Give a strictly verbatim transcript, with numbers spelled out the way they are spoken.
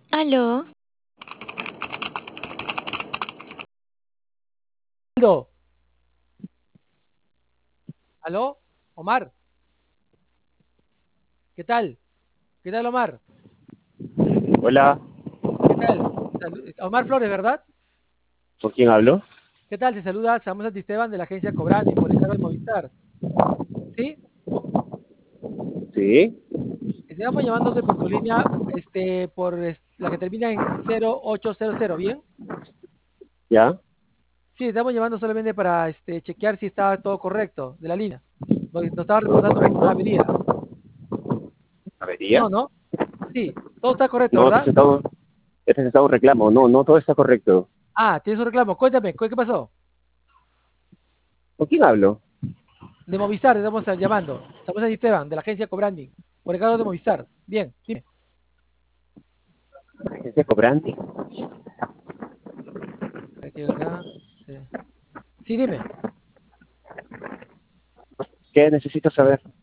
Aló, Aldo, ¿aló? Omar, ¿qué tal? ¿Qué tal, Omar? Hola, ¿Qué tal? Salu- Omar Flores, ¿verdad? ¿con quién hablo? ¿Qué tal? Te saluda Samuel Santisteban de la agencia Cobrani por encargo de Movistar. ¿Sí? Sí, Estamos llamándote por tu línea, este, por es- la que termina en cero ocho cero cero, ¿bien? ya. Sí, estamos llamando solamente para este, chequear si estaba todo correcto de la línea. Porque nos estaba ¿Todo reportando una correcto? avería. ¿Avería? No, ¿no? Sí, todo está correcto, No, he ¿verdad? presentado, he presentado un reclamo. No, no todo está correcto. Ah, tienes un reclamo. Cuéntame, ¿qué qué pasó? ¿Con quién hablo? De Movistar, te estamos llamando. Samuel Santisteban de la agencia Cobrani por encargo de Movistar. Bien, dime. Agencia Cobrante. Aquí, acá. Sí. Sí, dime. ¿Qué necesito saber?